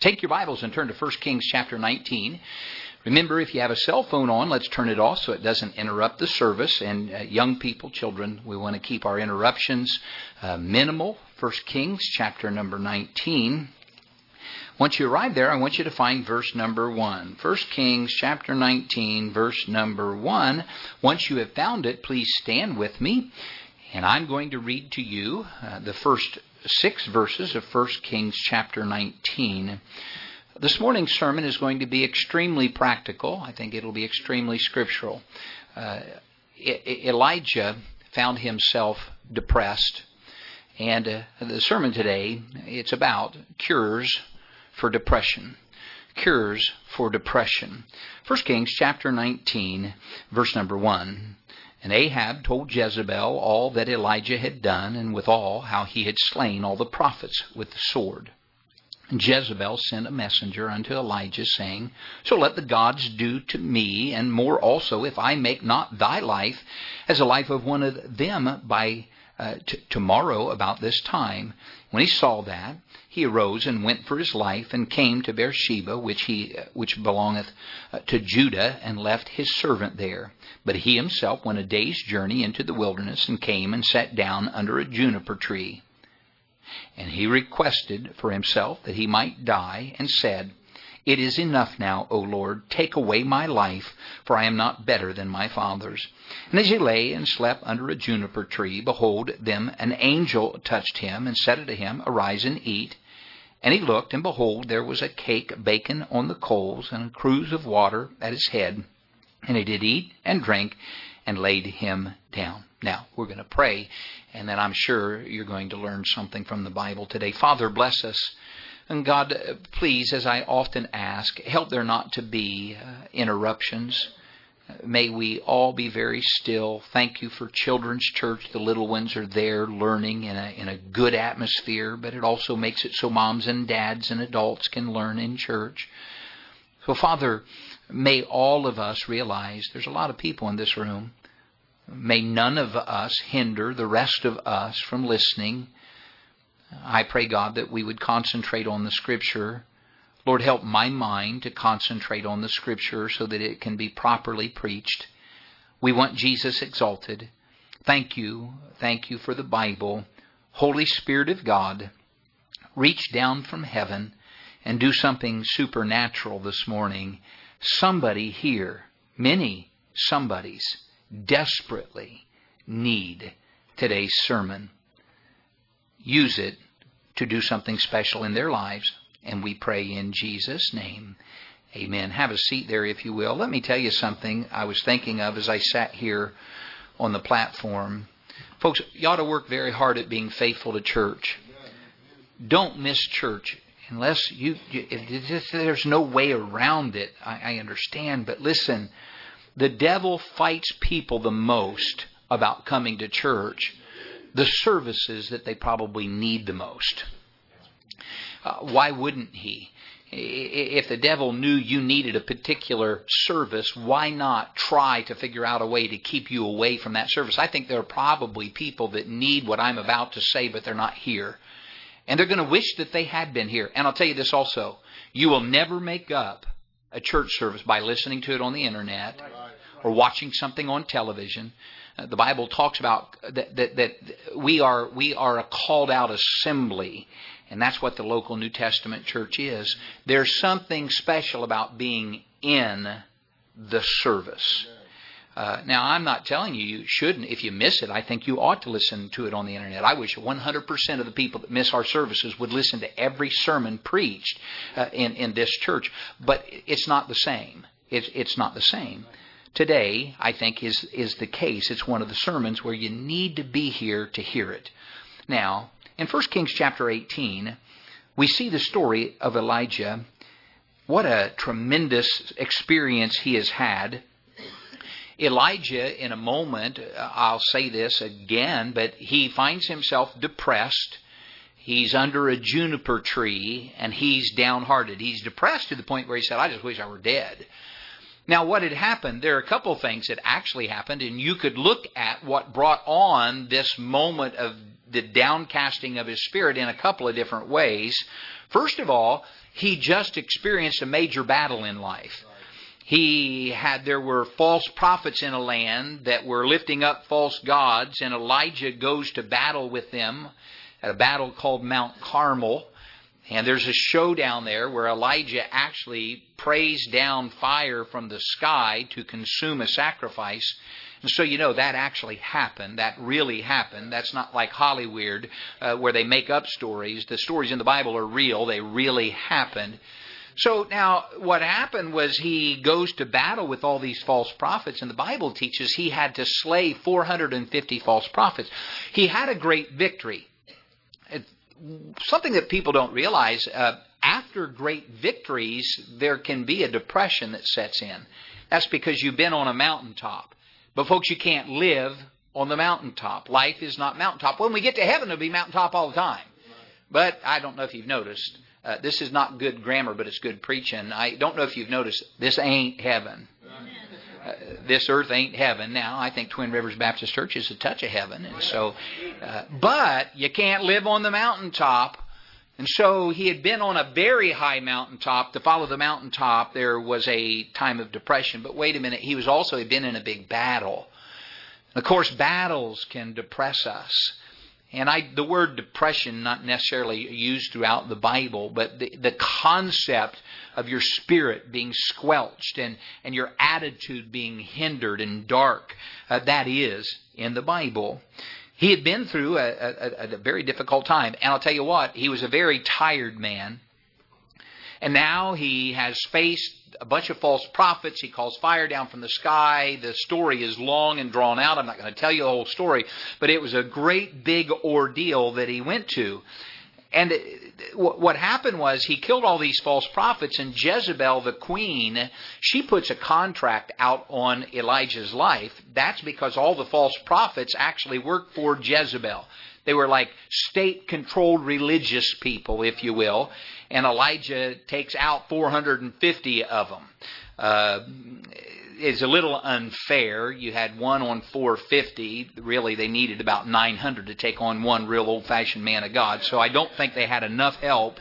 Take your Bibles and turn to 1 Kings chapter 19. Remember, if you have a cell phone on, let's turn it off so it doesn't interrupt the service. And young people, children, we want to keep our interruptions minimal. 1 Kings chapter number 19. Once you arrive there, I want you to find verse number 1. 1 Kings chapter 19, verse number 1. Once you have found it, please stand with me. And I'm going to read to you the first 6 verses of 1 Kings chapter 19. This morning's sermon is going to be extremely practical. I think it'll be extremely scriptural. Elijah found himself depressed. And the sermon today, it's about cures for depression. Cures for depression. 1 Kings chapter 19, verse number 1. And Ahab told Jezebel all that Elijah had done, and withal how he had slain all the prophets with the sword. And Jezebel sent a messenger unto Elijah, saying, So let the gods do to me, and more also, if I make not thy life as the life of one of them by tomorrow about this time. When he saw that, he arose and went for his life, and came to Beersheba, which belongeth to Judah, and left his servant there. But he himself went a day's journey into the wilderness, and came and sat down under a juniper tree. And he requested for himself that he might die, and said, It is enough now, O Lord, take away my life, for I am not better than my fathers. And as he lay and slept under a juniper tree, behold, an angel touched him, and said unto him, Arise and eat. And he looked, and behold, there was a cake baken on the coals, and a cruse of water at his head. And he did eat and drink, and laid him down. Now, we're going to pray, and then I'm sure you're going to learn something from the Bible today. Father, bless us. And God, please, as I often ask, help there not to be interruptions. May we all be very still. Thank you for Children's Church. The little ones are there learning in a good atmosphere, but it also makes it so moms and dads and adults can learn in church. So, Father, may all of us realize there's a lot of people in this room. May none of us hinder the rest of us from listening. I pray, God, that we would concentrate on the Scripture. Lord, help my mind to concentrate on the Scripture so that it can be properly preached. We want Jesus exalted. Thank you. Thank you for the Bible. Holy Spirit of God, reach down from heaven and do something supernatural this morning. Somebody here, many somebodies, desperately need today's sermon. Use it to do something special in their lives. And we pray in Jesus' name. Amen. Have a seat there, if you will. Let me tell you something I was thinking of as I sat here on the platform. Folks, you ought to work very hard at being faithful to church. Don't miss church unless if there's no way around it. I understand. But listen, the devil fights people the most about coming to church. The services that they probably need the most. Why wouldn't he? If the devil knew you needed a particular service, why not try to figure out a way to keep you away from that service? I think there are probably people that need what I'm about to say, but they're not here. And they're going to wish that they had been here. And I'll tell you this also. You will never make up a church service by listening to it on the internet or watching something on television. The Bible talks about that we are a called out assembly. And that's what the local New Testament church is. There's something special about being in the service. Now, I'm not telling you shouldn't. If you miss it, I think you ought to listen to it on the internet. I wish 100% of the people that miss our services would listen to every sermon preached in this church. But it's not the same. It's not the same. Today, I think, is the case. It's one of the sermons where you need to be here to hear it. Now, in 1 Kings chapter 18, we see the story of Elijah. What a tremendous experience he has had. Elijah, in a moment, I'll say this again, but he finds himself depressed. He's under a juniper tree, and he's downhearted. He's depressed to the point where he said, I just wish I were dead. Now, what had happened, there are a couple of things that actually happened, and you could look at what brought on this moment of the downcasting of his spirit in a couple of different ways. First of all, he just experienced a major battle in life. There were false prophets in a land that were lifting up false gods, and Elijah goes to battle with them at a battle called Mount Carmel. And there's a showdown there where Elijah actually prays down fire from the sky to consume a sacrifice. And so that actually happened. That really happened. That's not like Hollywood where they make up stories. The stories in the Bible are real. They really happened. So now what happened was he goes to battle with all these false prophets, and the Bible teaches he had to slay 450 false prophets. He had a great victory. Something that people don't realize, after great victories, there can be a depression that sets in. That's because you've been on a mountaintop. But folks, you can't live on the mountaintop. Life is not mountaintop. When we get to heaven, it'll be mountaintop all the time. But I don't know if you've noticed, this is not good grammar, but it's good preaching. I don't know if you've noticed, this ain't heaven. This earth ain't heaven. Now, I think Twin Rivers Baptist Church is a touch of heaven. And so, but you can't live on the mountaintop. And so he had been on a very high mountaintop. To follow the mountaintop, there was a time of depression. But wait a minute, he had been in a big battle. Of course, battles can depress us. And the word depression, not necessarily used throughout the Bible, but the concept of your spirit being squelched and your attitude being hindered and dark, that is in the Bible. He had been through a very difficult time. And I'll tell you what, he was a very tired man. And now he has faced a bunch of false prophets. He calls fire down from the sky. The story is long and drawn out. I'm not going to tell you the whole story. But it was a great big ordeal that he went to. And what happened was he killed all these false prophets, and Jezebel, the queen, she puts a contract out on Elijah's life. That's because all the false prophets actually worked for Jezebel. They were like state-controlled religious people, if you will. And Elijah takes out 450 of them. It's a little unfair. You had one on 450. Really, they needed about 900 to take on one real old-fashioned man of God. So I don't think they had enough help.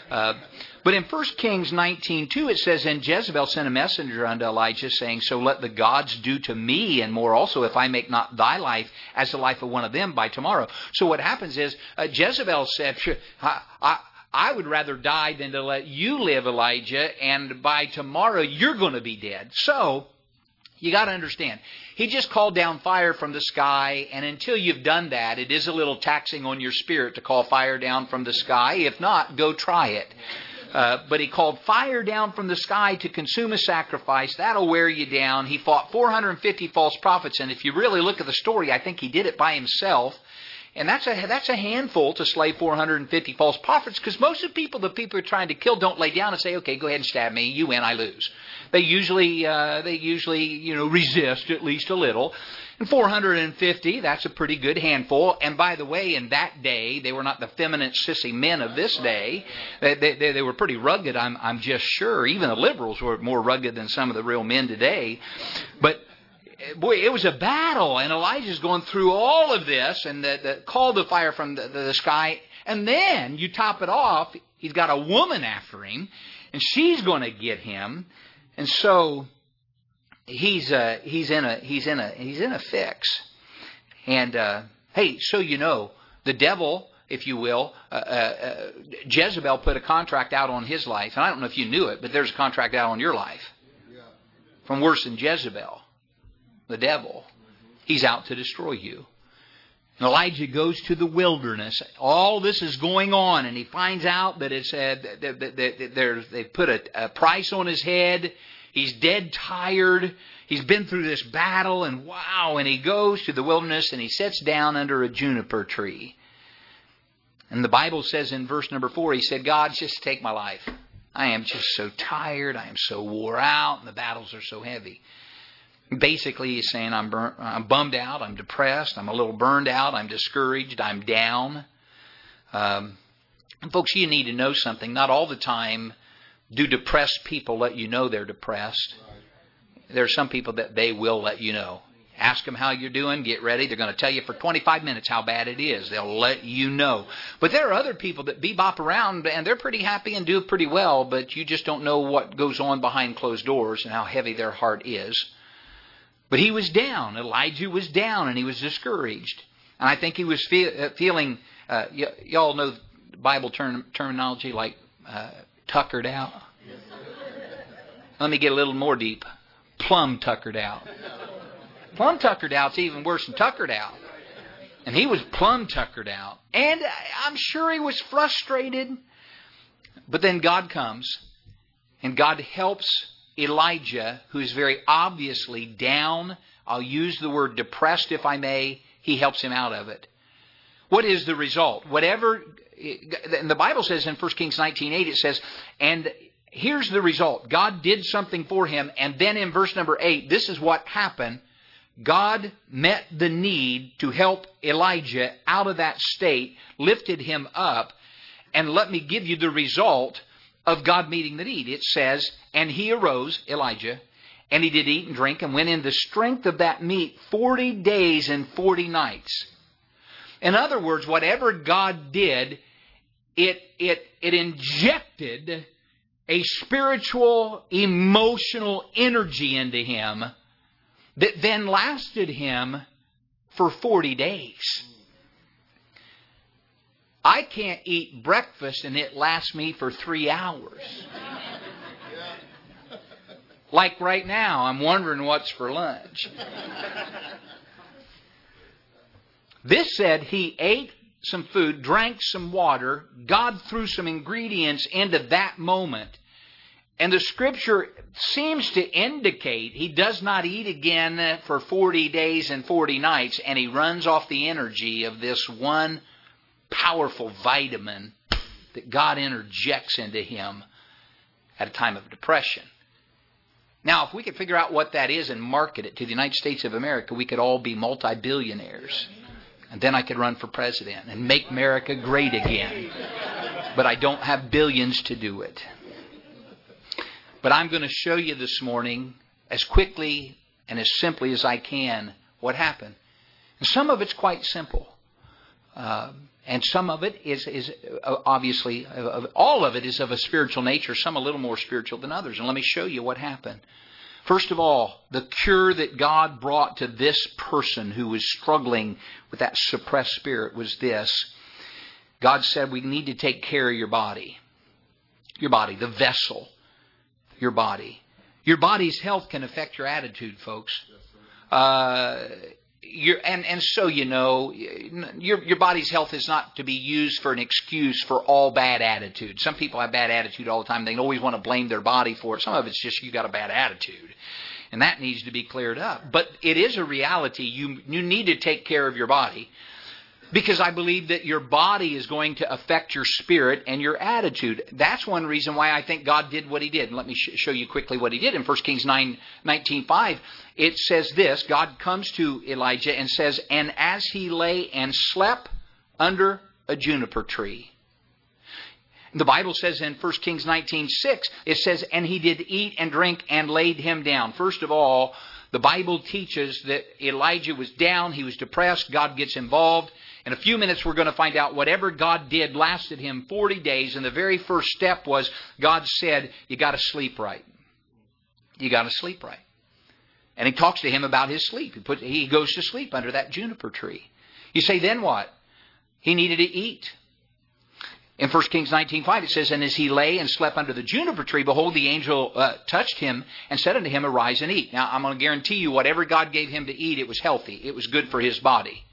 But in 1 Kings 19:2, it says, "And Jezebel sent a messenger unto Elijah, saying, So let the gods do to me, and more also, if I make not thy life as the life of one of them by tomorrow." So what happens is, Jezebel said, I would rather die than to let you live, Elijah, and by tomorrow you're going to be dead. So, you got to understand, he just called down fire from the sky, and until you've done that, it is a little taxing on your spirit to call fire down from the sky. If not, go try it. But he called fire down from the sky to consume a sacrifice. That'll wear you down. He fought 450 false prophets, and if you really look at the story, I think he did it by himself. And that's a handful to slay 450 false prophets, because most of the people are trying to kill don't lay down and say, okay, go ahead and stab me, you win, I lose. They usually resist at least a little. And 450, that's a pretty good handful. And by the way, in that day, they were not the feminine, sissy men of this day. They were pretty rugged, I'm just sure. Even the liberals were more rugged than some of the real men today. But boy, it was a battle, and Elijah's going through all of this, and the call to fire from the sky, and then you top it off, he's got a woman after him, and she's going to get him, and so he's in a fix. And hey, so the devil, if you will, Jezebel put a contract out on his life, and I don't know if you knew it, but there's a contract out on your life from worse than Jezebel. The devil. He's out to destroy you. And Elijah goes to the wilderness. All this is going on, and he finds out that they put a price on his head. He's dead tired. He's been through this battle, and wow, and he goes to the wilderness, and he sits down under a juniper tree. And the Bible says in verse number 4, he said, God, just take my life. I am just so tired. I am so wore out, and the battles are so heavy. Basically, he's saying, I'm bummed out, I'm depressed, I'm a little burned out, I'm discouraged, I'm down. And folks, you need to know something. Not all the time do depressed people let you know they're depressed. There are some people that they will let you know. Ask them how you're doing. Get ready. They're going to tell you for 25 minutes how bad it is. They'll let you know. But there are other people that bebop around, and they're pretty happy and do pretty well, but you just don't know what goes on behind closed doors and how heavy their heart is. But he was down. Elijah was down, and he was discouraged. And I think he was feeling, y'all know Bible terminology like tuckered out. Let me get a little more deep. Plumb tuckered out. Plumb tuckered out's even worse than tuckered out. And he was plumb tuckered out. And I'm sure he was frustrated. But then God comes, and God helps Elijah, who is very obviously down. I'll use the word depressed if I may. He helps him out of it. What is the result? And the Bible says in 1 Kings 19:8, it says, and here's the result. God did something for him, and then in verse number 8, this is what happened. God met the need to help Elijah out of that state, lifted him up, and let me give you the result of God meeting the need. It says, and he arose, Elijah, and he did eat and drink and went in the strength of that meat 40 days and 40 nights. In other words, whatever God did, it injected a spiritual, emotional energy into him that then lasted him for 40 days. I can't eat breakfast and it lasts me for 3 hours. Like right now, I'm wondering what's for lunch. This said he ate some food, drank some water. God threw some ingredients into that moment. And the Scripture seems to indicate he does not eat again for 40 days and 40 nights, and he runs off the energy of this one powerful vitamin that God interjects into him at a time of depression. Now, if we could figure out what that is and market it to the United States of America, we could all be multi-billionaires. And then I could run for president and make America great again. But I don't have billions to do it. But I'm going to show you this morning, as quickly and as simply as I can, what happened. And some of it's quite simple. And some of it is obviously, all of it is of a spiritual nature, some a little more spiritual than others. And let me show you what happened. First of all, the cure that God brought to this person who was struggling with that suppressed spirit was this. God said, we need to take care of your body. Your body, the vessel. Your body. Your body's health can affect your attitude, folks. So you know, your body's health is not to be used for an excuse for all bad attitude. Some people have bad attitude all the time. They always want to blame their body for it. Some of it's just you got a bad attitude. And that needs to be cleared up. But it is a reality. You need to take care of your body. Because I believe that your body is going to affect your spirit and your attitude. That's one reason why I think God did what He did. And let me show you quickly what He did. In 1 Kings 19:5, it says this. God comes to Elijah and says, and as he lay and slept under a juniper tree. The Bible says in 1 Kings 19:6, it says, and he did eat and drink and laid him down. First of all, the Bible teaches that Elijah was down. He was depressed. God gets involved. In a few minutes, we're going to find out whatever God did lasted him 40 days. And the very first step was God said, you got to sleep right. You got to sleep right. And He talks to him about his sleep. He goes to sleep under that juniper tree. You say, then what? He needed to eat. In 1 Kings 19:5, it says, and as he lay and slept under the juniper tree, behold, the angel touched him and said unto him, arise and eat. Now, I'm going to guarantee you, whatever God gave him to eat, it was healthy. It was good for his body.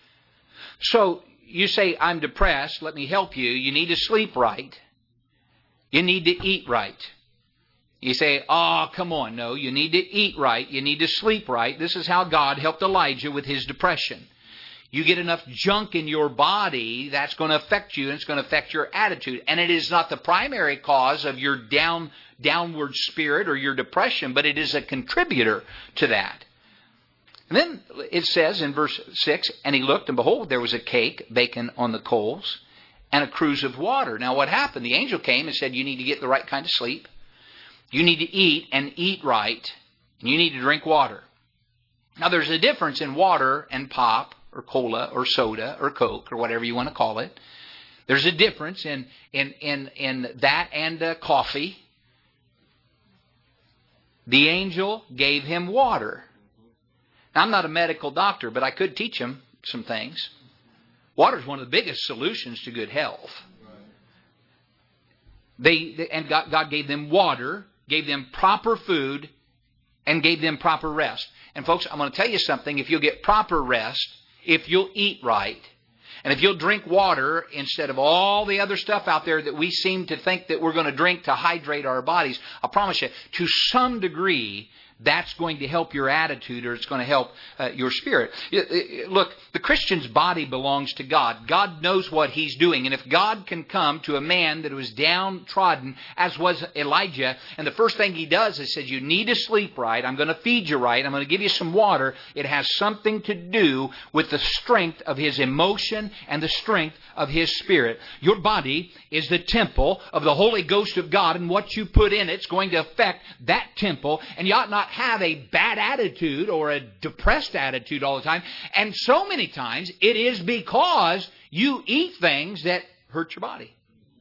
So you say, I'm depressed. Let me help you. You need to sleep right. You need to eat right. You say, oh, come on. No, you need to eat right. You need to sleep right. This is how God helped Elijah with his depression. You get enough junk in your body, that's going to affect you, and it's going to affect your attitude. And it is not the primary cause of your downward spirit or your depression, but it is a contributor to that. And then it says in verse 6, and he looked, and behold, there was a cake baking on the coals and a cruse of water. Now what happened? The angel came and said, you need to get the right kind of sleep. You need to eat and eat right. And you need to drink water. Now, there's a difference in water and pop or cola or soda or Coke or whatever you want to call it. There's a difference in that and coffee. The angel gave him water. Now, I'm not a medical doctor, but I could teach him some things. Water is one of the biggest solutions to good health. God gave them water, gave them proper food, and gave them proper rest. And folks, I'm going to tell you something. If you'll get proper rest, if you'll eat right, and if you'll drink water instead of all the other stuff out there that we seem to think that we're going to drink to hydrate our bodies, I promise you, to some degree, that's going to help your attitude, or it's going to help your spirit. Look, the Christian's body belongs to God. God knows what He's doing. And if God can come to a man that was downtrodden, as was Elijah, and the first thing He does is says, you need to sleep right, I'm going to feed you right, I'm going to give you some water, it has something to do with the strength of his emotion and the strength of his spirit. Your body is the temple of the Holy Ghost of God, and what you put in it's going to affect that temple, and you ought not have a bad attitude or a depressed attitude all the time. And so many times it is because you eat things that hurt your body.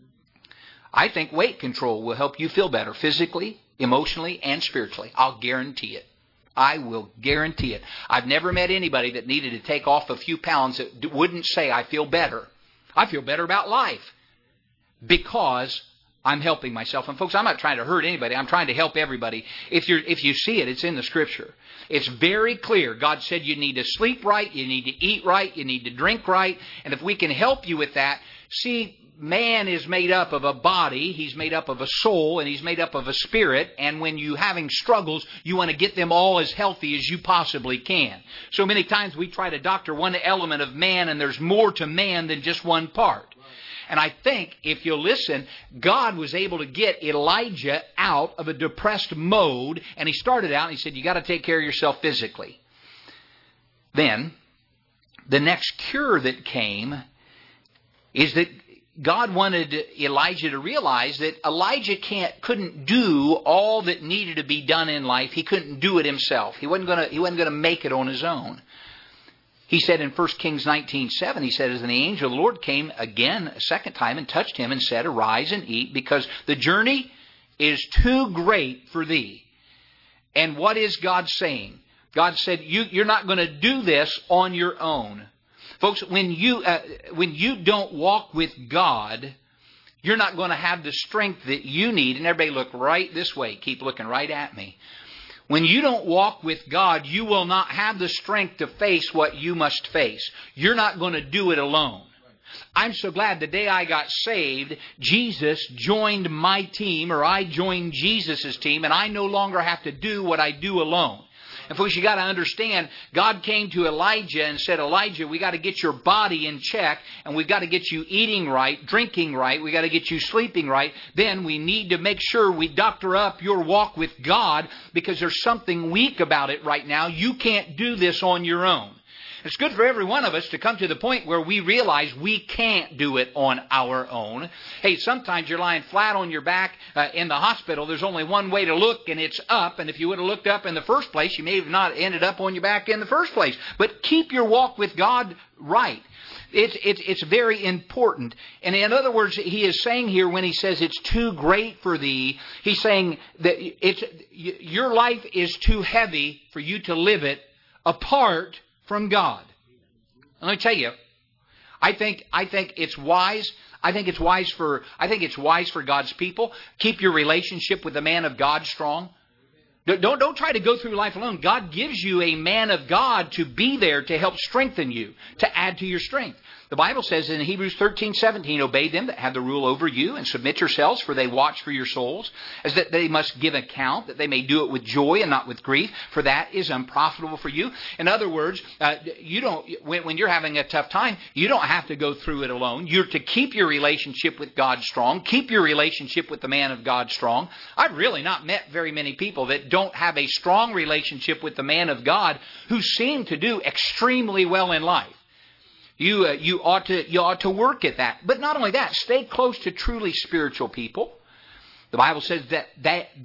I think weight control will help you feel better physically, emotionally, and spiritually. I'll guarantee it. I will guarantee it. I've never met anybody that needed to take off a few pounds that wouldn't say, I feel better. I feel better about life because I'm helping myself. And folks, I'm not trying to hurt anybody. I'm trying to help everybody. If you see it, it's in the Scripture. It's very clear. God said you need to sleep right, you need to eat right, you need to drink right. And if we can help you with that, see, man is made up of a body, he's made up of a soul, and he's made up of a spirit. And when you're having struggles, you want to get them all as healthy as you possibly can. So many times we try to doctor one element of man, and there's more to man than just one part. And I think, if you'll listen, God was able to get Elijah out of a depressed mode, and he started out and he said, you got to take care of yourself physically. Then, the next cure that came is that God wanted Elijah to realize that Elijah couldn't do all that needed to be done in life. He couldn't do it himself. He wasn't going to make it on his own. He said in 1 Kings 19:7, he said, as the angel of the Lord came again a second time and touched him and said, arise and eat, because the journey is too great for thee. And what is God saying? God said, you're not going to do this on your own. Folks, when you don't walk with God, you're not going to have the strength that you need. And everybody look right this way. Keep looking right at me. When you don't walk with God, you will not have the strength to face what you must face. You're not going to do it alone. I'm so glad the day I got saved, Jesus joined my team, or I joined Jesus' team, and I no longer have to do what I do alone. And folks, you got to understand, God came to Elijah and said, Elijah, we got to get your body in check, and we've got to get you eating right, drinking right, we got to get you sleeping right. Then we need to make sure we doctor up your walk with God, because there's something weak about it right now. You can't do this on your own. It's good for every one of us to come to the point where we realize we can't do it on our own. Hey, sometimes you're lying flat on your back in the hospital. There's only one way to look, and it's up. And if you would have looked up in the first place, you may have not ended up on your back in the first place. But keep your walk with God right. It's very important. And in other words, he is saying here, when he says it's too great for thee, he's saying that your life is too heavy for you to live it apart from God. Let me tell you, I think it's wise. I think it's wise for God's people. Keep your relationship with the man of God strong. Don't try to go through life alone. God gives you a man of God to be there to help strengthen you, to add to your strength. The Bible says in Hebrews 13:17, obey them that have the rule over you, and submit yourselves, for they watch for your souls, as that they must give account, that they may do it with joy and not with grief, for that is unprofitable for you. In other words, when you're having a tough time, you don't have to go through it alone. You're to keep your relationship with God strong. Keep your relationship with the man of God strong. I've really not met very many people that don't have a strong relationship with the man of God who seem to do extremely well in life. You ought to work at that. But not only that, stay close to truly spiritual people. The Bible says that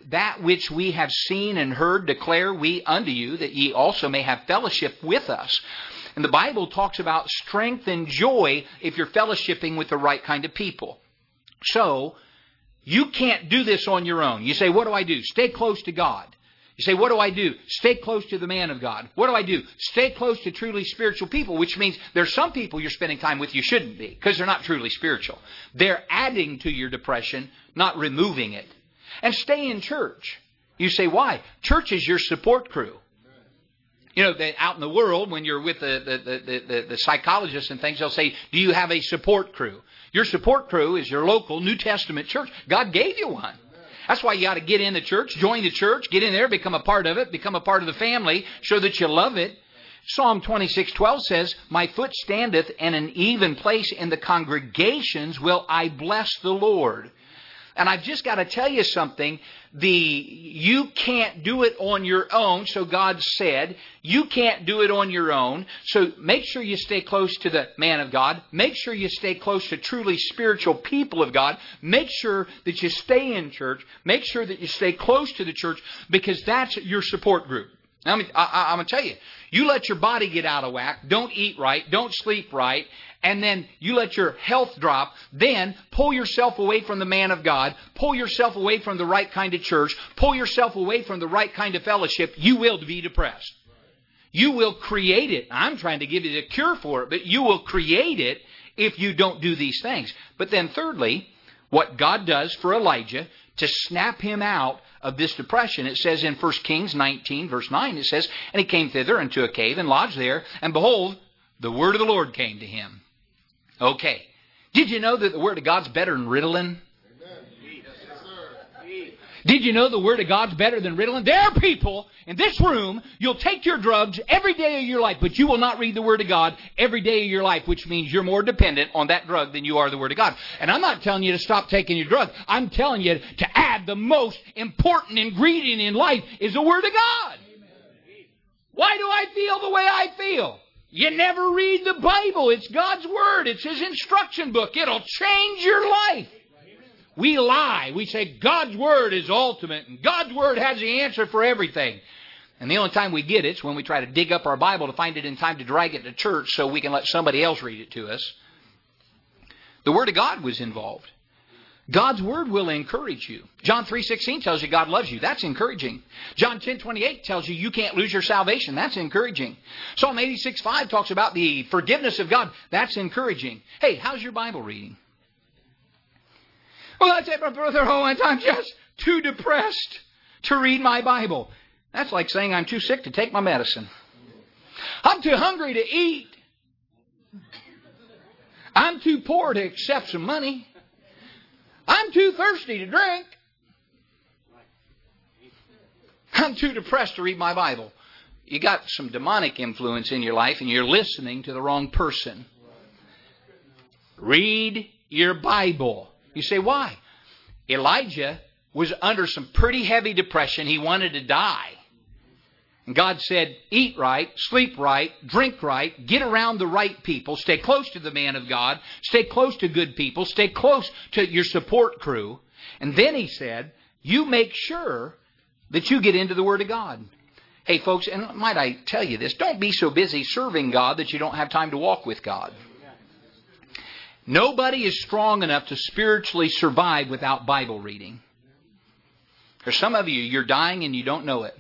that which we have seen and heard declare we unto you, that ye also may have fellowship with us. And the Bible talks about strength and joy if you're fellowshipping with the right kind of people. So, you can't do this on your own. You say, what do I do? Stay close to God. You say, what do I do? Stay close to the man of God. What do I do? Stay close to truly spiritual people, which means there's some people you're spending time with you shouldn't be, because they're not truly spiritual. They're adding to your depression, not removing it. And stay in church. You say, why? Church is your support crew. You know, out in the world, when you're with the psychologists and things, they'll say, do you have a support crew? Your support crew is your local New Testament church. God gave you one. That's why you got to get in the church, join the church, get in there, become a part of it, become a part of the family, show that you love it. Psalm 26:12 says, my foot standeth in an even place in the congregations will I bless the Lord. And I've just got to tell you something. You can't do it on your own, so God said. You can't do it on your own. So make sure you stay close to the man of God. Make sure you stay close to truly spiritual people of God. Make sure that you stay in church. Make sure that you stay close to the church, because that's your support group. Now, I'm going to tell you, you let your body get out of whack, don't eat right, don't sleep right, and then you let your health drop, then pull yourself away from the man of God, pull yourself away from the right kind of church, pull yourself away from the right kind of fellowship, you will be depressed. You will create it. I'm trying to give you the cure for it, but you will create it if you don't do these things. But then thirdly, what God does for Elijah to snap him out of this depression, it says in 1 Kings 19, verse 9, it says, and he came thither into a cave and lodged there, and behold, the word of the Lord came to him. Okay. Did you know that the Word of God's better than Ritalin? Did you know the Word of God's better than Ritalin? There are people in this room, you'll take your drugs every day of your life, but you will not read the Word of God every day of your life, which means you're more dependent on that drug than you are the Word of God. And I'm not telling you to stop taking your drug. I'm telling you to add the most important ingredient in life is the Word of God. Why do I feel the way I feel? You never read the Bible. It's God's Word. It's His instruction book. It'll change your life. We lie. We say God's Word is ultimate and God's Word has the answer for everything. And the only time we get it is when we try to dig up our Bible to find it in time to drag it to church so we can let somebody else read it to us. The Word of God was involved. God's Word will encourage you. John 3:16 tells you God loves you. That's encouraging. John 10:28 tells you you can't lose your salvation. That's encouraging. Psalm 86:5 talks about the forgiveness of God. That's encouraging. Hey, how's your Bible reading? Well, I say, my brother, I'm just too depressed to read my Bible. That's like saying I'm too sick to take my medicine. I'm too hungry to eat. I'm too poor to accept some money. I'm too thirsty to drink. I'm too depressed to read my Bible. You got some demonic influence in your life and you're listening to the wrong person. Read your Bible. You say, why? Elijah was under some pretty heavy depression. He wanted to die. And God said, eat right, sleep right, drink right, get around the right people, stay close to the man of God, stay close to good people, stay close to your support crew. And then He said, you make sure that you get into the Word of God. Hey folks, and might I tell you this, don't be so busy serving God that you don't have time to walk with God. Nobody is strong enough to spiritually survive without Bible reading. For some of you, you're dying and you don't know it.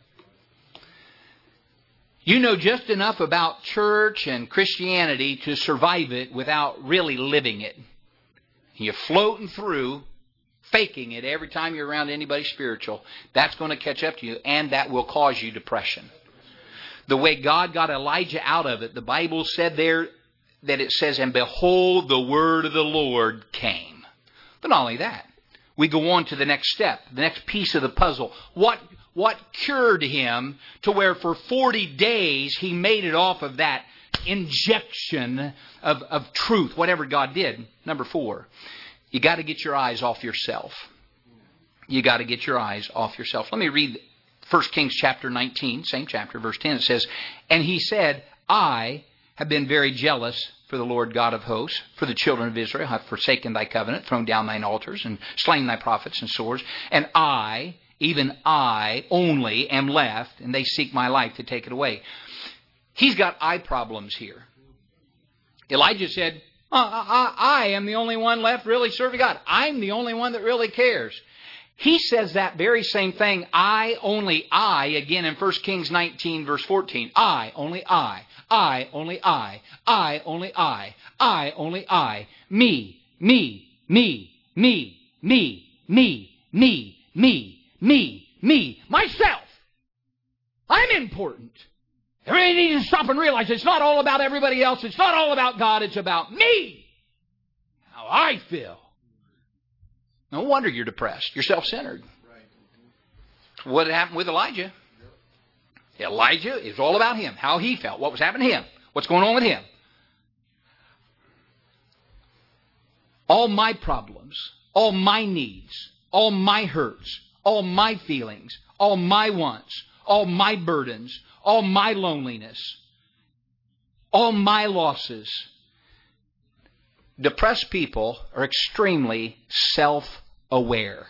You know just enough about church and Christianity to survive it without really living it. You're floating through, faking it every time you're around anybody spiritual. That's going to catch up to you, and that will cause you depression. The way God got Elijah out of it, the Bible said there that it says, and behold, the word of the Lord came. But not only that, we go on to the next step, the next piece of the puzzle. What cured him to where for 40 days he made it off of that injection of truth, whatever God did? Number 4, you got to get your eyes off yourself. You got to get your eyes off yourself. Let me read 1 Kings chapter 19, same chapter, verse 10. It says, and he said, I have been very jealous for the Lord God of hosts, for the children of Israel have forsaken thy covenant, thrown down thine altars, and slain thy prophets and swords. And I even I only am left, and they seek my life to take it away. He's got eye problems here. Elijah said, I am the only one left really serving God. I'm the only one that really cares. He says that very same thing, only I, again in 1 Kings 19, verse 14. Only I, only I, only I, only I. Me, me, me, me, me, me, me, me, me, me, myself. I'm important. Everybody needs to stop and realize it's not all about everybody else. It's not all about God. It's about me. How I feel. No wonder you're depressed. You're self-centered. What happened with Elijah? Elijah is all about him. How he felt. What was happening to him. What's going on with him. All my problems, all my needs, all my hurts, all my feelings, all my wants, all my burdens, all my loneliness, all my losses. Depressed people are extremely self-aware.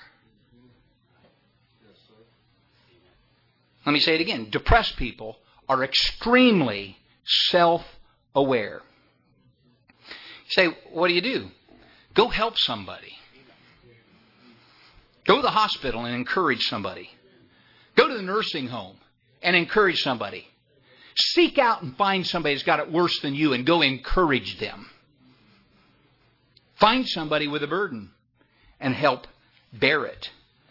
Let me say it again. Depressed people are extremely self-aware. You say, what do? Go help somebody. Go to the hospital and encourage somebody. Go to the nursing home and encourage somebody. Seek out and find somebody that's got it worse than you and go encourage them. Find somebody with a burden and help bear it.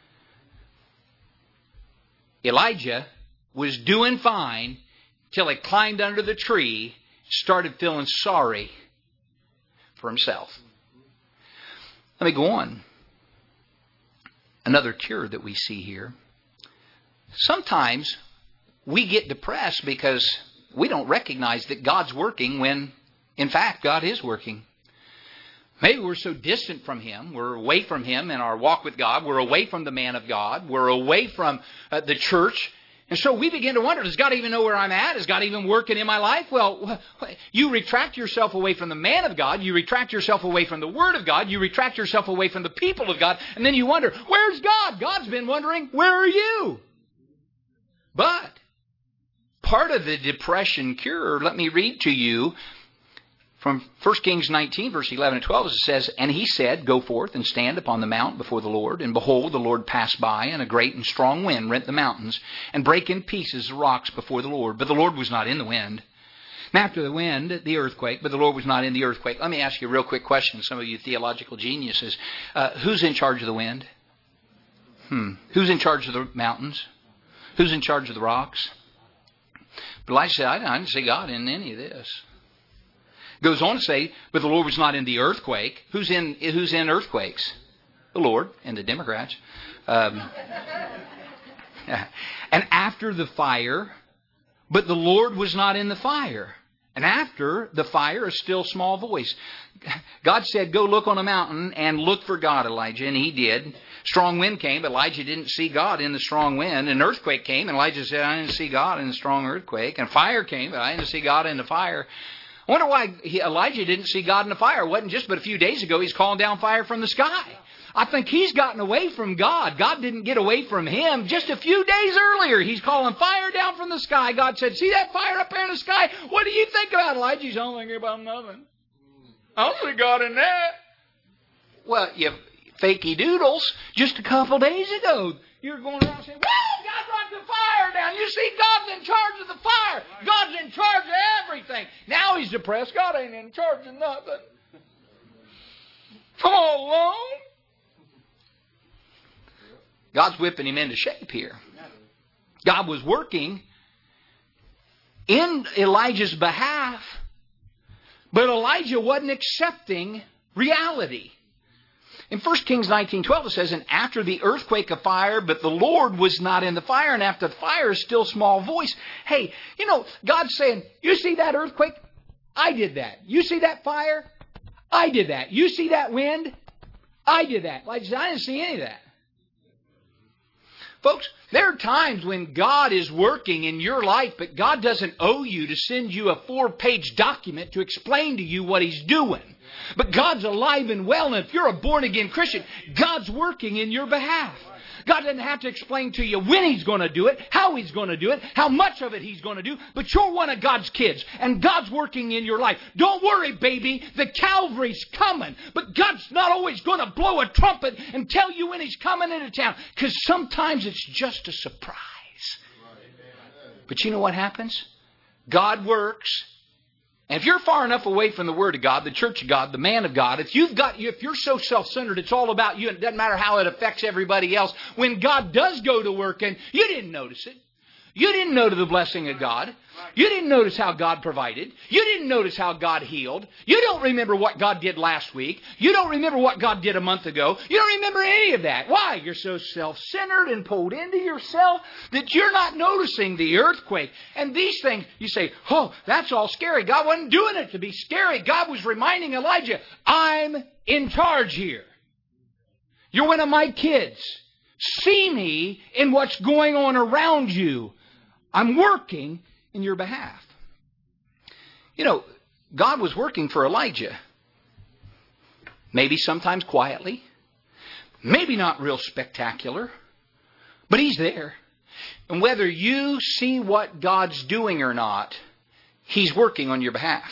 Elijah was doing fine till he climbed under the tree, started feeling sorry for himself. Let me go on. Another cure that we see here. Sometimes we get depressed because we don't recognize that God's working when, in fact, God is working. Maybe we're so distant from Him. We're away from Him in our walk with God. We're away from the man of God. We're away from the church. And so we begin to wonder, does God even know where I'm at? Is God even working in my life? Well, you retract yourself away from the man of God. You retract yourself away from the Word of God. You retract yourself away from the people of God. And then you wonder, where's God? God's been wondering, where are you? But part of the depression cure, let me read to you from 1 Kings 19, verse 11 and 12, it says, And he said, Go forth and stand upon the mount before the Lord. And behold, the Lord passed by, and a great and strong wind rent the mountains, and brake in pieces the rocks before the Lord. But the Lord was not in the wind. And after the wind, the earthquake, but the Lord was not in the earthquake. Let me ask you a real quick question, some of you theological geniuses. Who's in charge of the wind? Who's in charge of the mountains? Who's in charge of the rocks? But Elijah said, I didn't see God in any of this. Goes on to say, but the Lord was not in the earthquake. Who's in earthquakes? The Lord and the Democrats. And after the fire, but the Lord was not in the fire. And after the fire, a still small voice. God said, go look on a mountain and look for God, Elijah. And he did. Strong wind came, but Elijah didn't see God in the strong wind. An earthquake came, and Elijah said, I didn't see God in the strong earthquake. And fire came, but I didn't see God in the fire. I wonder why Elijah didn't see God in the fire. It wasn't just but a few days ago he's calling down fire from the sky. I think he's gotten away from God. God didn't get away from him. Just a few days earlier, he's calling fire down from the sky. God said, see that fire up there in the sky? What do you think about it? Elijah's only thinking about nothing. I don't see God in that. Well, you fakey doodles. Just a couple days ago, you were going around saying, whoa, God brought the fire down. You see, God's in charge of the fire. God's in charge of everything. Now he's depressed. God ain't in charge of nothing. Come on along. God's whipping him into shape here. God was working in Elijah's behalf, but Elijah wasn't accepting reality. In 1 Kings 19:12 it says, And after the earthquake of fire, but the Lord was not in the fire, and after the fire a still small voice. Hey, God's saying, you see that earthquake? I did that. You see that fire? I did that. You see that wind? I did that. Like I didn't see any of that. Folks, there are times when God is working in your life, but God doesn't owe you to send you a 4-page document to explain to you what He's doing. But God's alive and well, and if you're a born-again Christian, God's working in your behalf. God doesn't have to explain to you when He's going to do it, how He's going to do it, how much of it He's going to do. But you're one of God's kids, and God's working in your life. Don't worry, baby. The Calvary's coming. But God's not always going to blow a trumpet and tell you when He's coming into town. Because sometimes it's just a surprise. But you know what happens? God works. And if you're far enough away from the Word of God, the church of God, the man of God, if you're so self-centered, it's all about you, and it doesn't matter how it affects everybody else. When God does go to work, and you didn't notice it. You didn't notice the blessing of God. You didn't notice how God provided. You didn't notice how God healed. You don't remember what God did last week. You don't remember what God did a month ago. You don't remember any of that. Why? You're so self-centered and pulled into yourself that you're not noticing the earthquake. And these things, you say, oh, that's all scary. God wasn't doing it to be scary. God was reminding Elijah, I'm in charge here. You're one of my kids. See me in what's going on around you. I'm working in your behalf. You know, God was working for Elijah. Maybe sometimes quietly. Maybe not real spectacular. But He's there. And whether you see what God's doing or not, He's working on your behalf.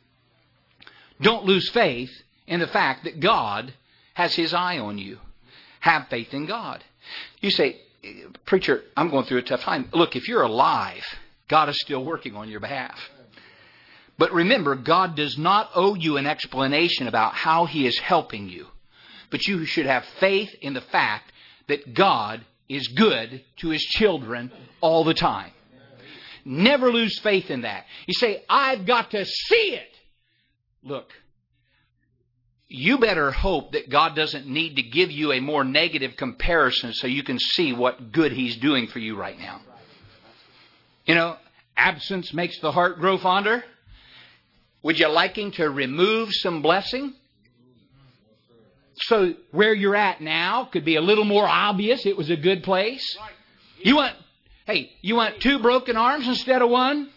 Don't lose faith in the fact that God has His eye on you. Have faith in God. You say, preacher, I'm going through a tough time. Look, if you're alive, God is still working on your behalf. But remember, God does not owe you an explanation about how He is helping you. But you should have faith in the fact that God is good to His children all the time. Never lose faith in that. You say, I've got to see it. Look, you better hope that God doesn't need to give you a more negative comparison so you can see what good He's doing for you right now. You know, absence makes the heart grow fonder. Would you like Him to remove some blessing? So where you're at now could be a little more obvious. It was a good place. You want 2 broken arms instead of 1?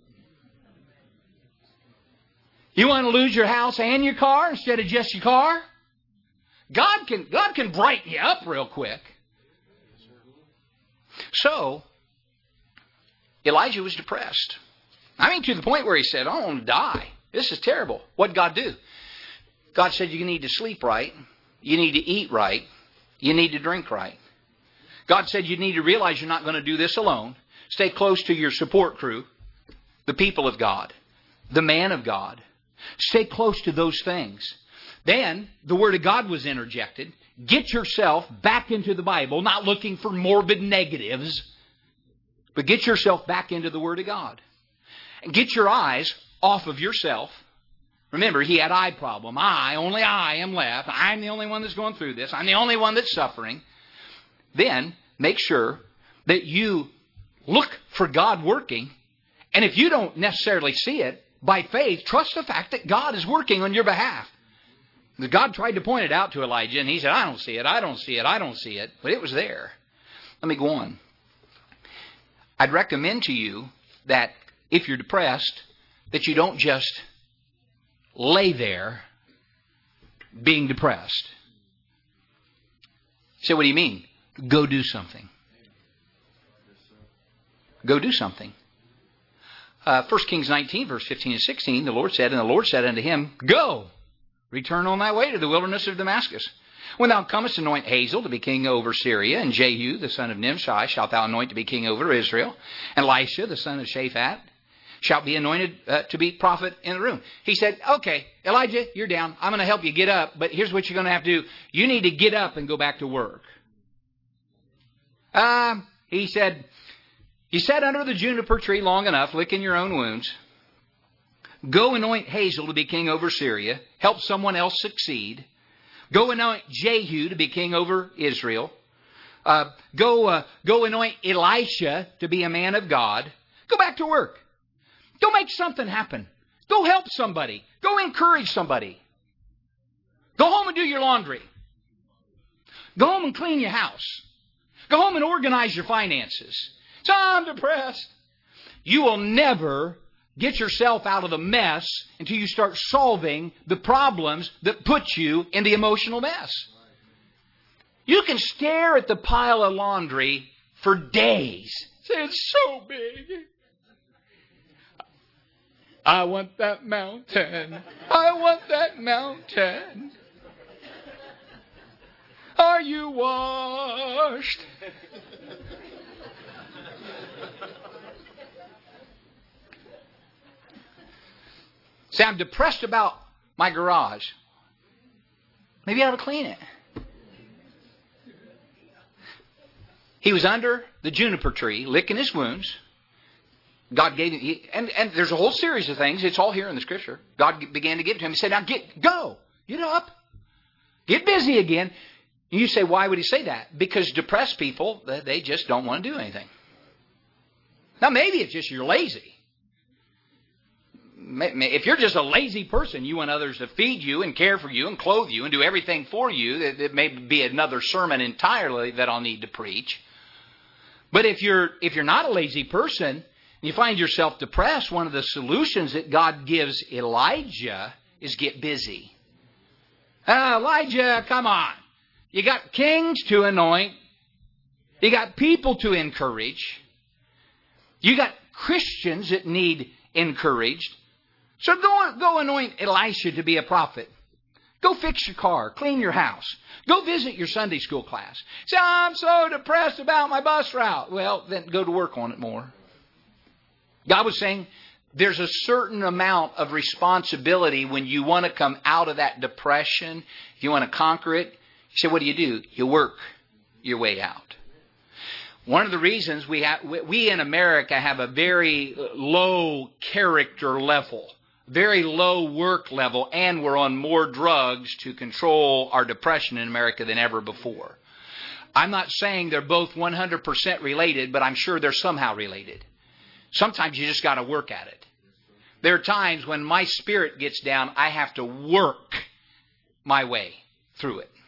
You want to lose your house and your car instead of just your car? God can brighten you up real quick. So, Elijah was depressed. I mean, to the point where he said, I want to die. This is terrible. What did God do? God said you need to sleep right. You need to eat right. You need to drink right. God said you need to realize you're not going to do this alone. Stay close to your support crew, the people of God, the man of God. Stay close to those things. Then the Word of God was interjected. Get yourself back into the Bible, not looking for morbid negatives, but get yourself back into the Word of God. And get your eyes off of yourself. Remember, he had eye problem. Only I am left. I'm the only one that's going through this. I'm the only one that's suffering. Then make sure that you look for God working. And if you don't necessarily see it, by faith, trust the fact that God is working on your behalf. God tried to point it out to Elijah, and he said, I don't see it, I don't see it, I don't see it. But it was there. Let me go on. I'd recommend to you that if you're depressed, that you don't just lay there being depressed. You say, what do you mean? Go do something. Go do something. 1 Kings 19, verse 15 and 16, the Lord said unto him, Go, return on thy way to the wilderness of Damascus. When thou comest, anoint Hazael to be king over Syria, and Jehu, the son of Nimshi, shalt thou anoint to be king over Israel, and Elisha, the son of Shaphat, shalt be anointed to be prophet in the room. He said, okay, Elijah, you're down. I'm going to help you get up, but here's what you're going to have to do. You need to get up and go back to work. He said, you sat under the juniper tree long enough, licking your own wounds. Go anoint Hazael to be king over Syria. Help someone else succeed. Go anoint Jehu to be king over Israel. Go anoint Elisha to be a man of God. Go back to work. Go make something happen. Go help somebody. Go encourage somebody. Go home and do your laundry. Go home and clean your house. Go home and organize your finances. So I'm depressed. You will never get yourself out of the mess until you start solving the problems that put you in the emotional mess. You can stare at the pile of laundry for days. Say, it's so big. I want that mountain. I want that mountain. Are you washed? Say, I'm depressed about my garage. Maybe I ought to clean it. He was under the juniper tree, licking his wounds. God gave him, and there's a whole series of things. It's all here in the Scripture. God began to give it to him. He said, now go. Get up. Get busy again. And you say, why would he say that? Because depressed people, they just don't want to do anything. Now, maybe it's just you're lazy. If you're just a lazy person, you want others to feed you and care for you and clothe you and do everything for you, it may be another sermon entirely that I'll need to preach. But if you're not a lazy person and you find yourself depressed, one of the solutions that God gives Elijah is get busy. Elijah, come on. You got kings to anoint. You got people to encourage. You got Christians that need encouraged. So go anoint Elisha to be a prophet. Go fix your car. Clean your house. Go visit your Sunday school class. Say, I'm so depressed about my bus route. Well, then go to work on it more. God was saying there's a certain amount of responsibility when you want to come out of that depression. If you want to conquer it, you say, what do? You work your way out. One of the reasons we in America have a very low character level, very low work level, and we're on more drugs to control our depression in America than ever before. I'm not saying they're both 100% related, but I'm sure they're somehow related. Sometimes you just got to work at it. There are times when my spirit gets down, I have to work my way through it.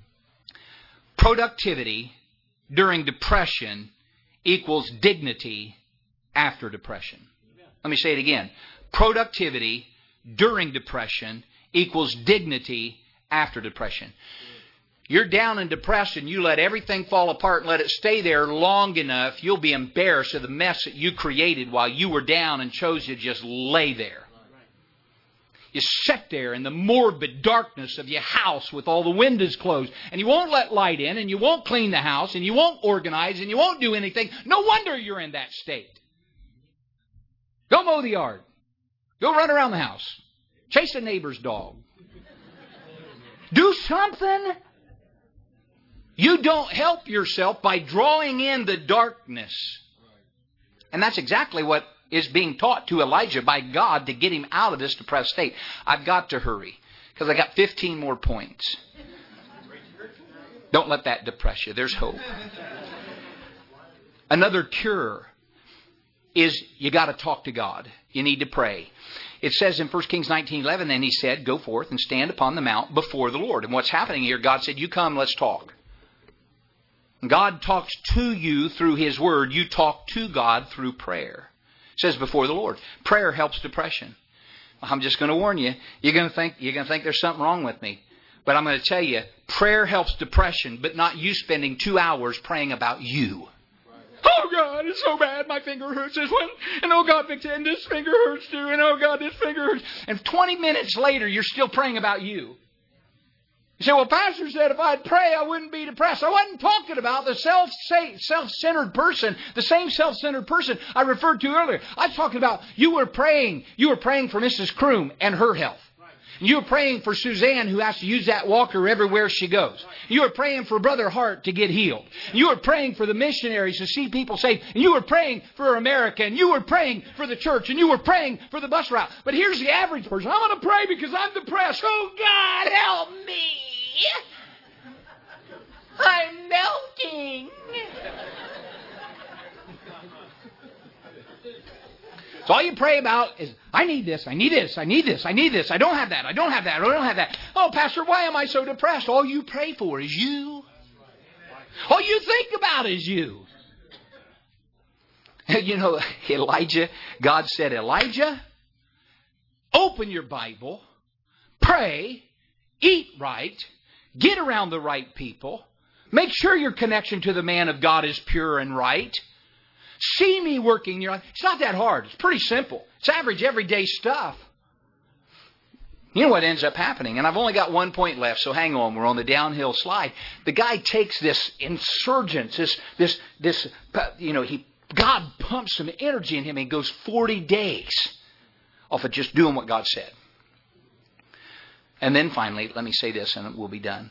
Productivity during depression equals dignity after depression. Let me say it again. Productivity during depression equals dignity after depression. You're down and depressed and you let everything fall apart and let it stay there long enough, you'll be embarrassed of the mess that you created while you were down and chose to just lay there. You sit there in the morbid darkness of your house with all the windows closed, and you won't let light in, and you won't clean the house, and you won't organize, and you won't do anything. No wonder you're in that state. Go mow the yard. Go run around the house. Chase a neighbor's dog. Do something. You don't help yourself by drawing in the darkness. And that's exactly what is being taught to Elijah by God to get him out of this depressed state. I've got to hurry because I got 15 more points. Don't let that depress you. There's hope. Another cure is you got to talk to God. You need to pray. It says in 1 Kings 19:11, then he said, go forth and stand upon the mount before the Lord. And what's happening here, God said, you come, let's talk. God talks to you through His Word. You talk to God through prayer. It says before the Lord. Prayer helps depression. I'm just going to warn you. You're going to think there's something wrong with me. But I'm going to tell you, prayer helps depression, but not you spending 2 hours praying about you. Oh, God, it's so bad. My finger hurts this one. And oh, God, and this finger hurts too. And oh, God, this finger hurts. And 20 minutes later, you're still praying about you. You say, well, Pastor said if I'd pray, I wouldn't be depressed. I wasn't talking about the self-centered person, the same self-centered person I referred to earlier. I was talking about you were praying for Mrs. Kroom and her health. You were praying for Suzanne, who has to use that walker everywhere she goes. You were praying for Brother Hart to get healed. You were praying for the missionaries to see people saved. And you were praying for America. And you were praying for the church. And you were praying for the bus route. But here's the average person. I'm going to pray because I'm depressed. Oh, God, help me. I'm melting. So all you pray about is, I need this, I need this, I need this, I need this. I don't have that, I don't have that, I don't have that. Oh, Pastor, why am I so depressed? All you pray for is you. All you think about is you. You know, Elijah, God said, Elijah, open your Bible, pray, eat right, get around the right people, Make sure your connection to the man of God is pure and right. See me working in your life. It's not that hard. It's pretty simple. It's average, everyday stuff. You know what ends up happening? And I've only got 1 point left, so hang on. We're on the downhill slide. The guy takes this insurgence, God pumps some energy in him, and he goes 40 days off of just doing what God said. And then finally, let me say this and we'll be done.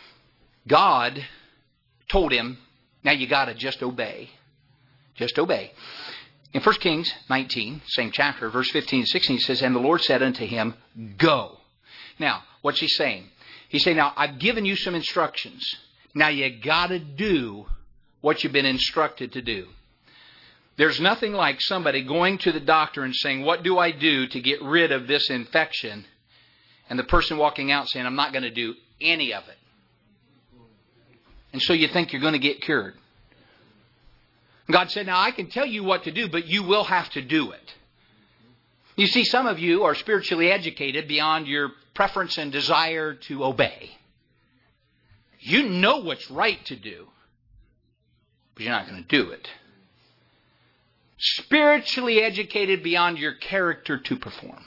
God told him, now you got to just obey. Just obey. In 1 Kings 19, same chapter, verse 15 and 16, he says, and the Lord said unto him, go. Now, what's he saying? He's saying, now, I've given you some instructions. Now you got to do what you've been instructed to do. There's nothing like somebody going to the doctor and saying, what do I do to get rid of this infection? And the person walking out saying, I'm not going to do any of it. And so you think you're going to get cured. God said, now I can tell you what to do, but you will have to do it. You see, some of you are spiritually educated beyond your preference and desire to obey. You know what's right to do, but you're not going to do it. Spiritually educated beyond your character to perform.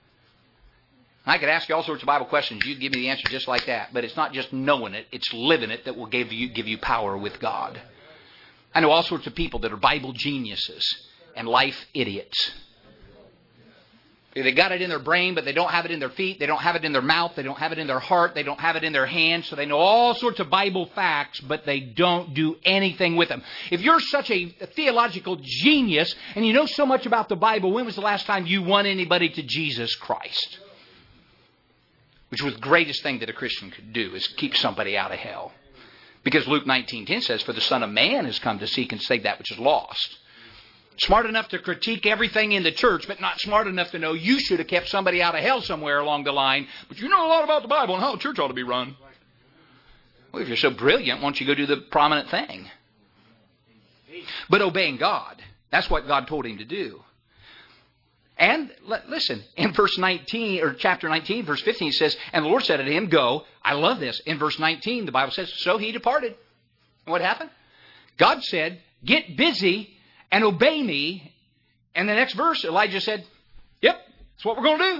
I could ask you all sorts of Bible questions. You'd give me the answer just like that. But it's not just knowing it, it's living it that will give you power with God. I know all sorts of people that are Bible geniuses and life idiots. They got it in their brain, but they don't have it in their feet. They don't have it in their mouth. They don't have it in their heart. They don't have it in their hands. So they know all sorts of Bible facts, but they don't do anything with them. If you're such a theological genius and you know so much about the Bible, when was the last time you won anybody to Jesus Christ? Which was the greatest thing that a Christian could do, is keep somebody out of hell. Because Luke 19:10 says, for the Son of Man has come to seek and save that which is lost. Smart enough to critique everything in the church, but not smart enough to know you should have kept somebody out of hell somewhere along the line. But you know a lot about the Bible and how the church ought to be run. Well, if you're so brilliant, why don't you go do the prominent thing? But obeying God, that's what God told him to do. And listen, in verse 19, or chapter 19, verse 15, it says, and the Lord said unto him, go. I love this. In verse 19, the Bible says, so he departed. And what happened? God said, get busy and obey me. And the next verse, Elijah said, yep, that's what we're going to do.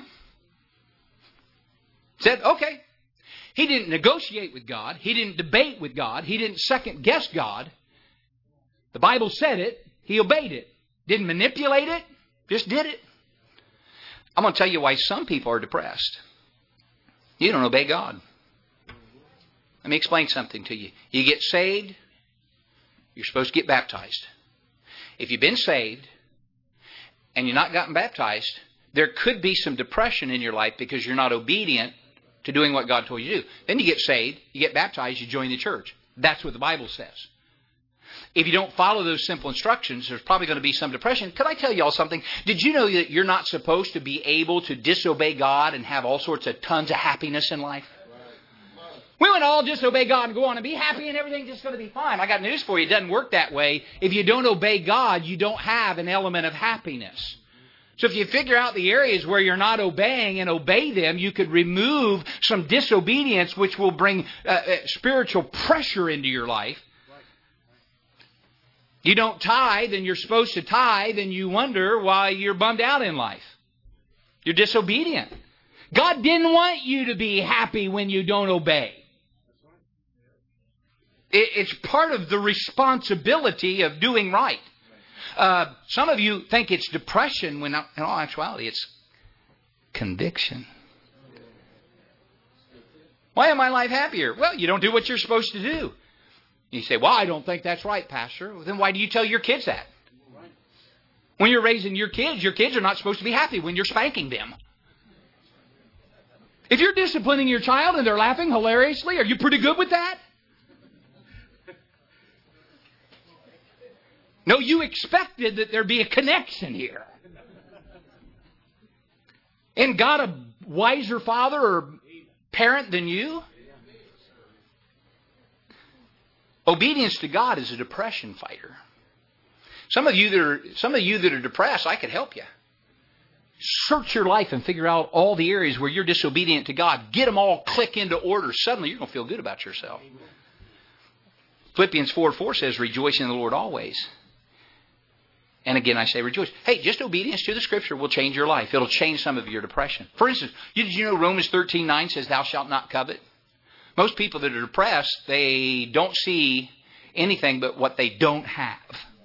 Said, okay. He didn't negotiate with God. He didn't debate with God. He didn't second guess God. The Bible said it. He obeyed it. Didn't manipulate it. Just did it. I'm going to tell you why some people are depressed. You don't obey God. Let me explain something to you. You get saved, you're supposed to get baptized. If you've been saved and you're not gotten baptized, there could be some depression in your life because you're not obedient to doing what God told you to do. Then you get saved, you get baptized, you join the church. That's what the Bible says. If you don't follow those simple instructions, there's probably going to be some depression. Could I tell you all something? Did you know that you're not supposed to be able to disobey God and have all sorts of tons of happiness in life? We want to all disobey God and go on and be happy and everything's just going to be fine. I got news for you. It doesn't work that way. If you don't obey God, you don't have an element of happiness. So if you figure out the areas where you're not obeying and obey them, you could remove some disobedience, which will bring spiritual pressure into your life. You don't tithe and you're supposed to tithe and you wonder why you're bummed out in life. You're disobedient. God didn't want you to be happy when you don't obey. It's part of the responsibility of doing right. Some of you think it's depression when in all actuality it's conviction. Why am my life happier? Well, you don't do what you're supposed to do. You say, well, I don't think that's right, Pastor. Well, then why do you tell your kids that? When you're raising your kids are not supposed to be happy when you're spanking them. If you're disciplining your child and they're laughing hilariously, are you pretty good with that? No, you expected that there be a connection here. Isn't God a wiser father or parent than you? Obedience to God is a depression fighter. Some of you that are depressed, I could help you. Search your life and figure out all the areas where you're disobedient to God. Get them all click into order. Suddenly you're going to feel good about yourself. Philippians 4:4 says, rejoice in the Lord always. And again, I say rejoice. Hey, just obedience to the Scripture will change your life. It'll change some of your depression. For instance, did you know Romans 13:9 says, thou shalt not covet? Most people that are depressed, they don't see anything but what they don't have.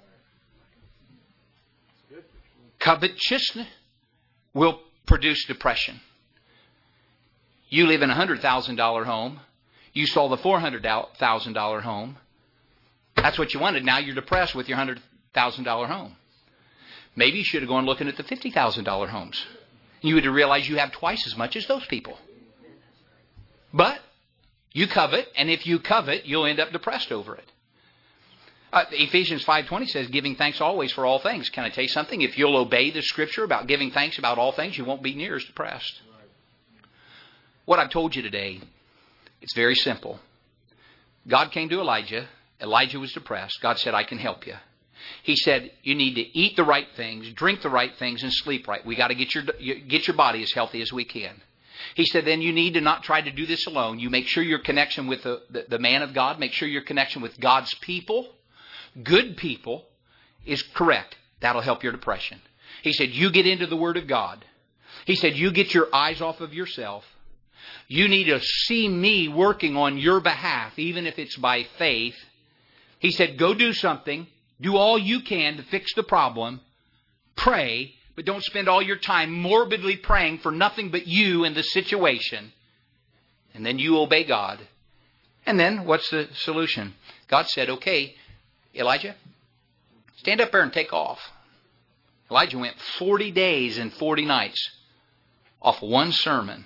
Covetousness will produce depression. You live in a $100,000 home. You saw the $400,000 home. That's what you wanted. Now you're depressed with your $100,000 home. Maybe you should have gone looking at the $50,000 homes. You would have realized you have twice as much as those people. But you covet, and if you covet, you'll end up depressed over it. Ephesians 5:20 says, giving thanks always for all things. Can I tell you something? If you'll obey the Scripture about giving thanks about all things, you won't be near as depressed. What I've told you today, it's very simple. God came to Elijah. Elijah was depressed. God said, I can help you. He said, you need to eat the right things, drink the right things, and sleep right. We got to get your body as healthy as we can. He said, then you need to not try to do this alone. You make sure your connection with the man of God, make sure your connection with God's people, good people, is correct. That'll help your depression. He said, you get into the Word of God. He said, you get your eyes off of yourself. You need to see me working on your behalf, even if it's by faith. He said, go do something. Do all you can to fix the problem. Pray, but don't spend all your time morbidly praying for nothing but you and the situation. And then you obey God. And then what's the solution? God said, okay, Elijah, stand up there and take off. Elijah went 40 days and 40 nights off one sermon.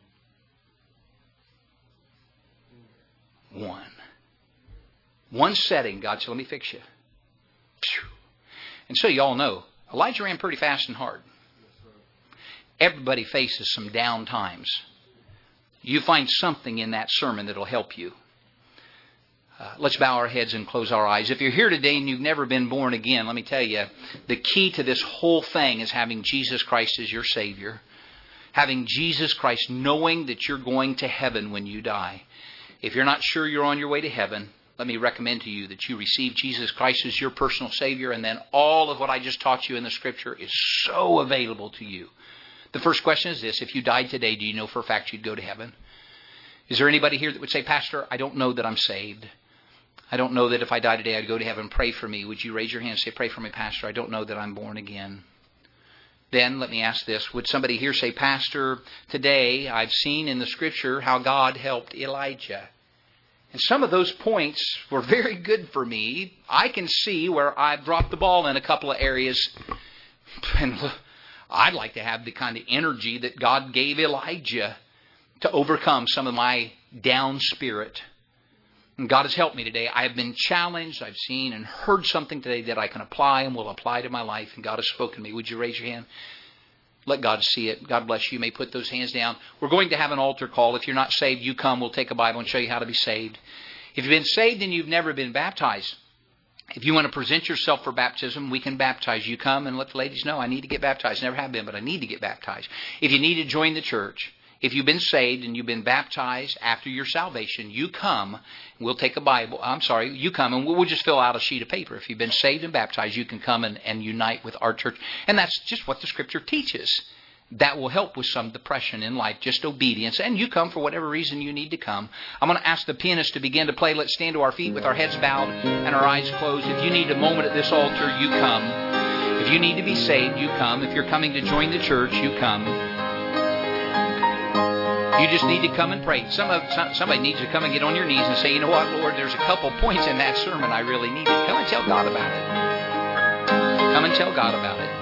One setting, God said, let me fix you. And so you all know, Elijah ran pretty fast and hard. Everybody faces some down times. You find something in that sermon that will help you. Let's bow our heads and close our eyes. If you're here today and you've never been born again, let me tell you, the key to this whole thing is having Jesus Christ as your Savior. Having Jesus Christ, knowing that you're going to heaven when you die. If you're not sure you're on your way to heaven, let me recommend to you that you receive Jesus Christ as your personal Savior, and then all of what I just taught you in the Scripture is so available to you. The first question is this: if you died today, do you know for a fact you'd go to heaven? Is there anybody here that would say, Pastor, I don't know that I'm saved. I don't know that if I die today I'd go to heaven. Pray for me. Would you raise your hand and say, pray for me, Pastor? I don't know that I'm born again. Then let me ask this. Would somebody here say, Pastor, today I've seen in the Scripture how God helped Elijah. And some of those points were very good for me. I can see where I've dropped the ball in a couple of areas. And I'd like to have the kind of energy that God gave Elijah to overcome some of my down spirit. And God has helped me today. I have been challenged. I've seen and heard something today that I can apply and will apply to my life. And God has spoken to me. Would you raise your hand? Let God see it. God bless you. You may put those hands down. We're going to have an altar call. If you're not saved, you come. We'll take a Bible and show you how to be saved. If you've been saved and you've never been baptized, if you want to present yourself for baptism, we can baptize you. Come and let the ladies know, I need to get baptized. Never have been, but I need to get baptized. If you need to join the church, if you've been saved and you've been baptized after your salvation, you come. We'll take a Bible. You come and we'll just fill out a sheet of paper. If you've been saved and baptized, you can come and unite with our church. And that's just what the Scripture teaches. That will help with some depression in life, just obedience. And you come for whatever reason you need to come. I'm going to ask the pianist to begin to play. Let's stand to our feet with our heads bowed and our eyes closed. If you need a moment at this altar, you come. If you need to be saved, you come. If you're coming to join the church, you come. You just need to come and pray. Somebody needs to come and get on your knees and say, you know what, Lord, there's a couple points in that sermon I really needed. Come and tell God about it. Come and tell God about it.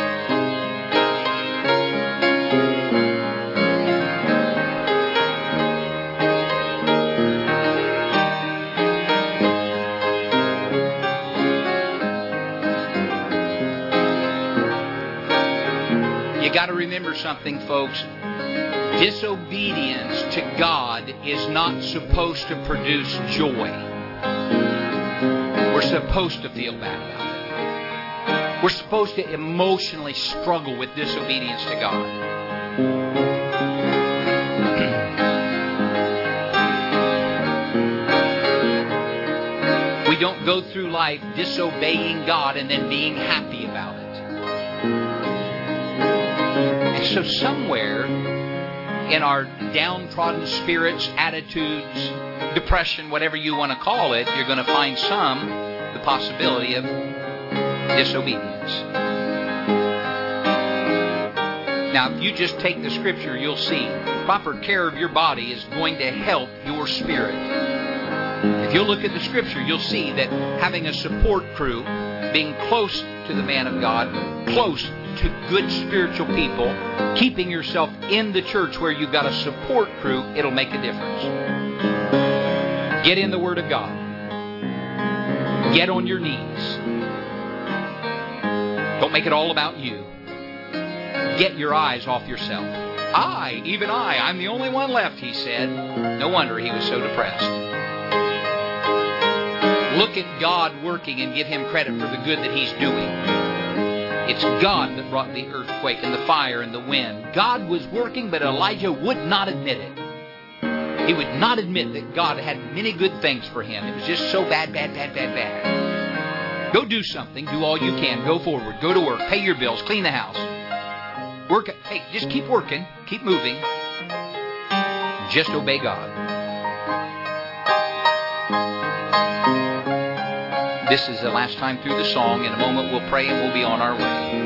You got to remember something, folks. Disobedience to God is not supposed to produce joy. We're supposed to feel bad about it. We're supposed to emotionally struggle with disobedience to God. We don't go through life disobeying God and then being happy about it. And so somewhere in our downtrodden spirits, attitudes, depression, whatever you want to call it, you're going to find the possibility of disobedience. Now, if you just take the Scripture, you'll see proper care of your body is going to help your spirit. If you look at the Scripture, you'll see that having a support crew, being close to the man of God, close to good spiritual people, keeping yourself in the church where you've got a support crew, it'll make a difference. Get in the Word of God. Get on your knees. Don't make it all about you. Get your eyes off yourself. Even I, I'm the only one left, he said. No wonder he was so depressed. Look at God working and give Him credit for the good that He's doing. It's God that brought the earthquake and the fire and the wind. God was working, but Elijah would not admit it. He would not admit that God had many good things for him. It was just so bad. Go do something. Do all you can. Go forward. Go to work. Pay your bills. Clean the house. Work. Hey, just keep working. Keep moving. Just obey God. This is the last time through the song. In a moment we'll pray and we'll be on our way.